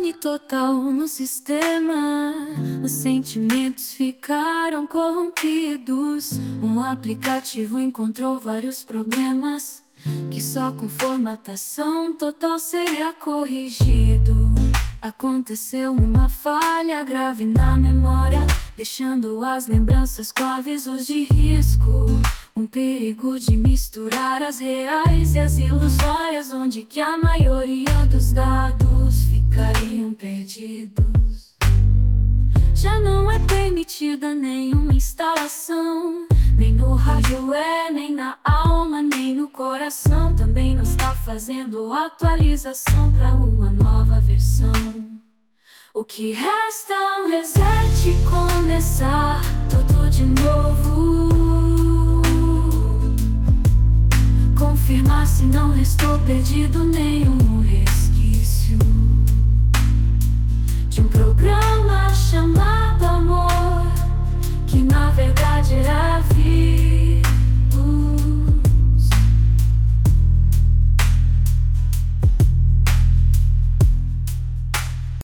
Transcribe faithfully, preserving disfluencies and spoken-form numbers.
pane total no sistema. Os sentimentos ficaram corrompidos. Um aplicativo encontrou vários problemas que só com formatação total seria corrigido. Aconteceu uma falha grave na memória, deixando as lembranças com avisos de risco. Um perigo de misturar as reais e as ilusórias, onde que a maioria dos dados ficariam perdidos. Já não é permitida nenhuma instalação, nem no hardware, nem na alma, nem no coração. Também não está fazendo atualização para uma nova versão. O que resta é um reset e começar tudo de novo. Confirmar se não restou perdido nenhum erro.